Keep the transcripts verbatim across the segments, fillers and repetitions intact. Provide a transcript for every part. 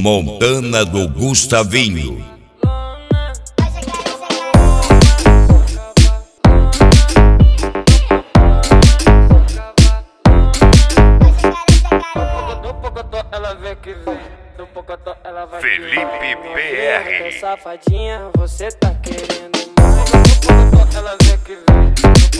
Montana do Gustavinho. Felipe P R. Safadinha, você tá querendo mais. Ela vê que vem.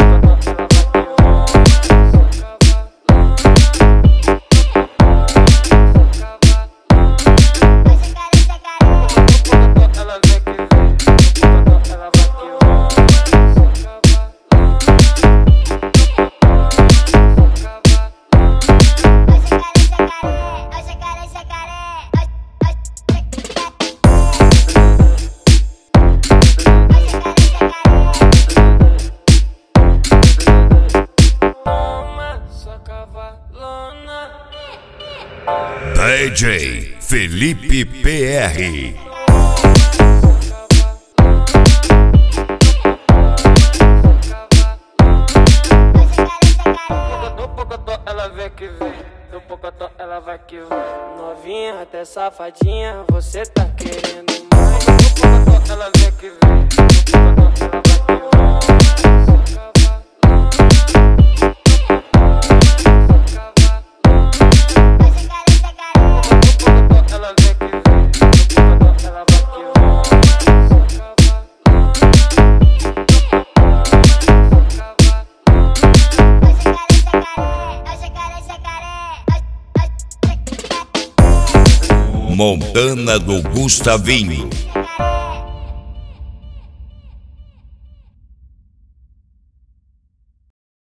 D J Felipe P R. Ela vê que vem, no pocotó ela vai que vem. Novinha, até safadinha, você tá querendo mais. No pocotó ela vê que vem, no pocotó ela vai que Montana do Gustavinho.